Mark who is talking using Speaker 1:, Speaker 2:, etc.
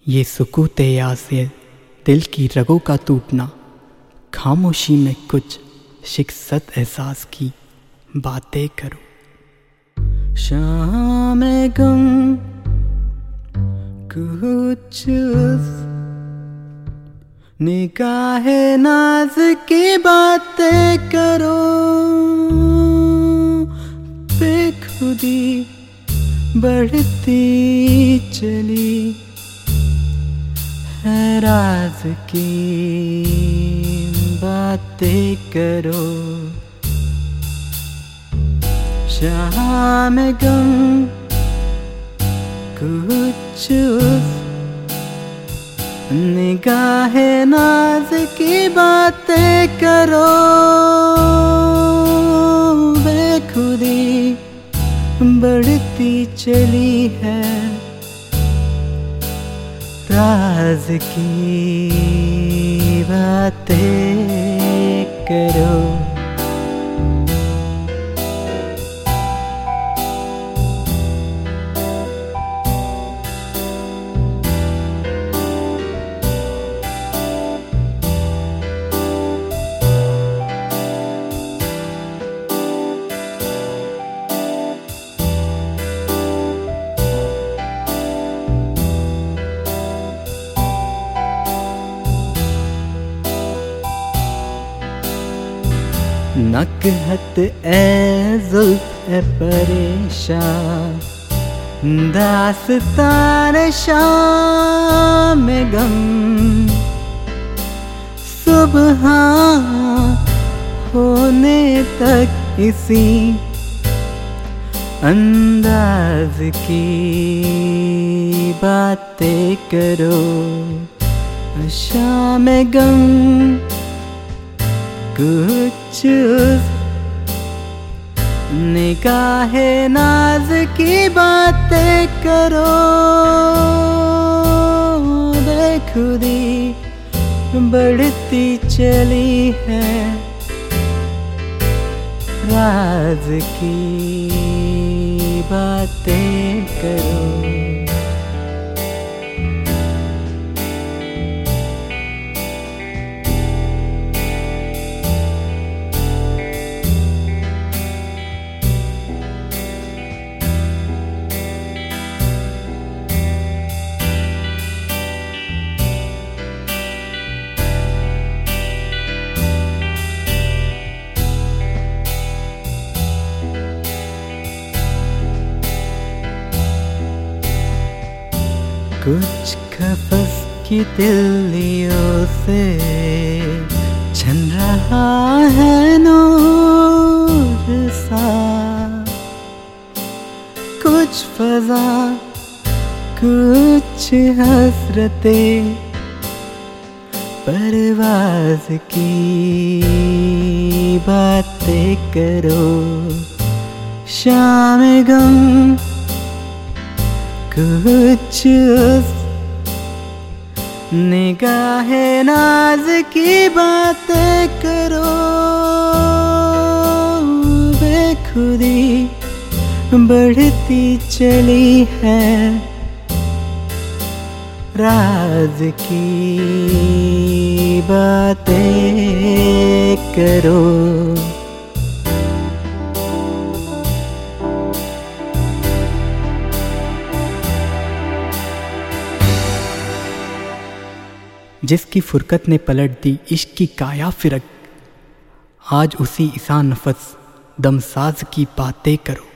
Speaker 1: ये सुकूत यासिर दिल की रगों का टूटना, खामोशी में कुछ शिकस्त एहसास की बातें करो। शाम गम कुछ निगाहे नाज की बातें करो। बेखुदी बढ़ती चली है, राज की बातें करो। शाम गम कुछ निगाहे नाज की बातें करो। बेखुदी बढ़ती चली है, राज की बातें करो। नकहत ए जुल्फ ए परेशान, दास्तान शाम गम। सुबह होने तक इसी अंदाज की बातें करो। शाम गम कुछ निगाहे नाज की बातें करो। बेखुदी बढ़ती चली है, राज की बातें करो। कुछ कफस की तिल्लियों से छन रहा है नूर सा। कुछ फजा कुछ हसरतें परवाज की बातें करो। शाम गम कुछ निगाहे नाज की बातें करो। बेखुदी बढ़ती चली है, राज की बातें करो। जिसकी फुरकत ने पलट दी इश्क की काया फिरक, आज उसी ईसा नफस दमसाज की बातें करो।